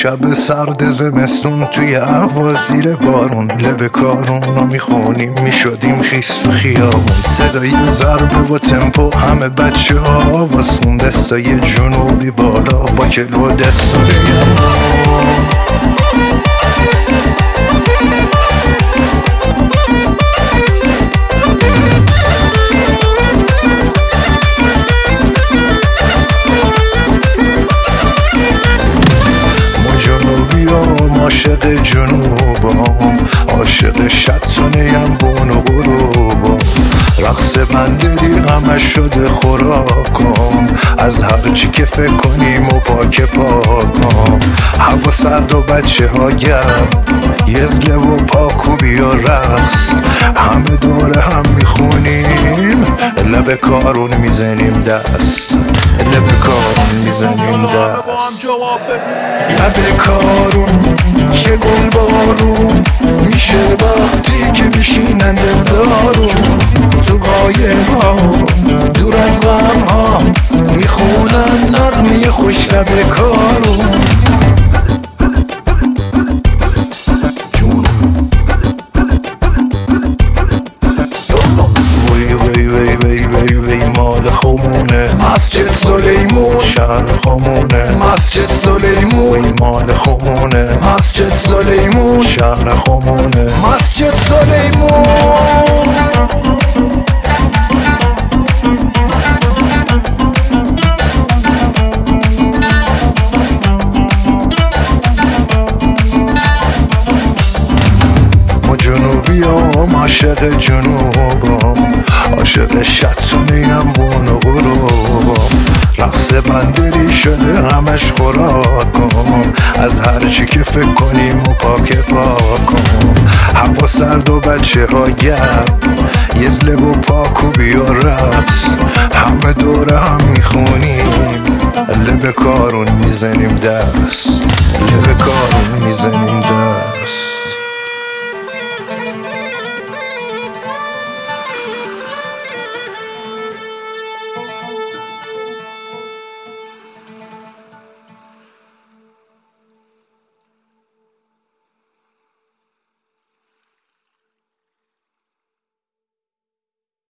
شب سرد زمستون توی هوا زیر بارون، لب کارون رو میخونیم میشدیم خیس تو خیابون. صدای ضربه و تمپو همه بچه ها واسون، دستای جنوبی بالا با کلو دست و عاشق جنوبم، عاشق شطونیم بون و غروبم. رقص بندری همش شده خوراکم، از هر چی که فکر کنیم و پاک پاکم. هوا سرد و بچه ها گرم، یزله و پاکوبی و رقص، همه دور هم میخونیم، لب کارون میزنیم دست، لب کارون میزنیم دست. لب کارون چه گل بارون میشه وقتی که میشینن دلدارون، تو قایقا دور از غم ها میخونن نغمه خوش لب کارون. مال خمونه مسجد سلیمون، شهر خمونه مسجد سلیمون. مال خمونه مسجد سلیمون، شهر خمونه مسجد سلیمون. جنوبیام عاشق جنوبم، عاشق شطونیم بون و غروبم. رقص بندری شده همش خوراکم، از هر چی که فکر کنیم و پاک پاکم. هوا سرد و بچه ها گرم، یزله و پاکوبی و رقص، همه دوره هم میخونیم، لب کارون میزنیم دست، لب کارون میزنیم دست.